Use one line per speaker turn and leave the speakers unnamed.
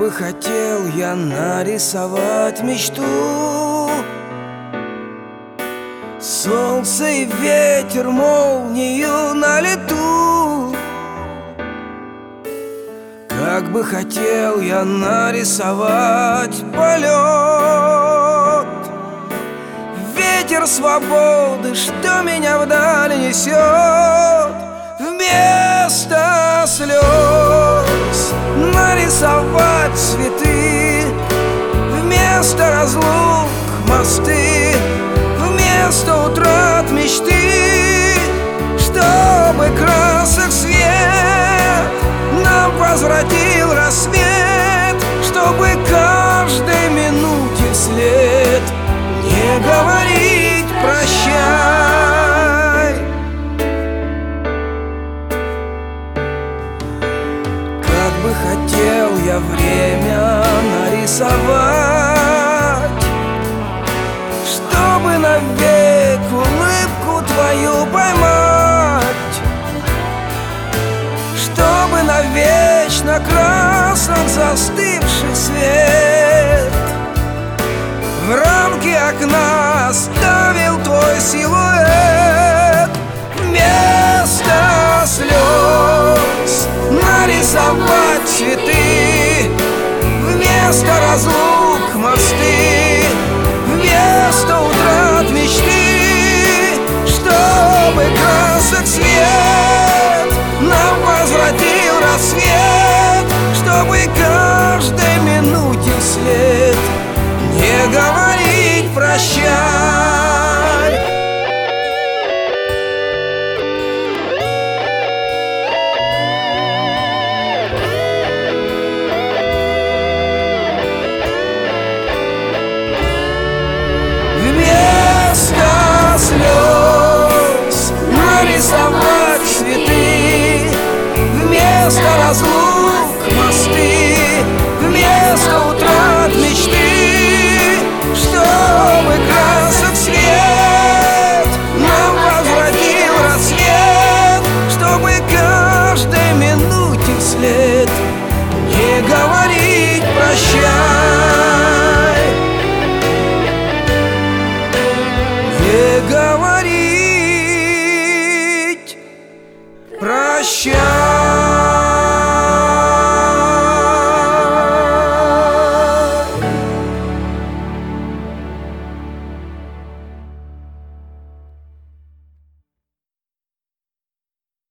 бы хотел я нарисовать мечту, солнце и ветер, молнию на лету. Как бы хотел я нарисовать полет, ветер свободы, что меня вдаль несет. Вместо слез нарисовать цветы, вместо разлук мосты, вместо утрат мечты, чтобы красок свет нам возвратил рассвет, чтобы каждой минуте вслед не говорить прощай. Как бы хотел я время нарисовать, чтобы навек улыбку твою поймать, чтобы навечно красок застывший свет в рамке окна оставил твой силуэт. Вместо слез нарисовать цветы, вместо разлук мосты, вместо утрат мечты, чтобы красок свет нам возвратил рассвет, чтобы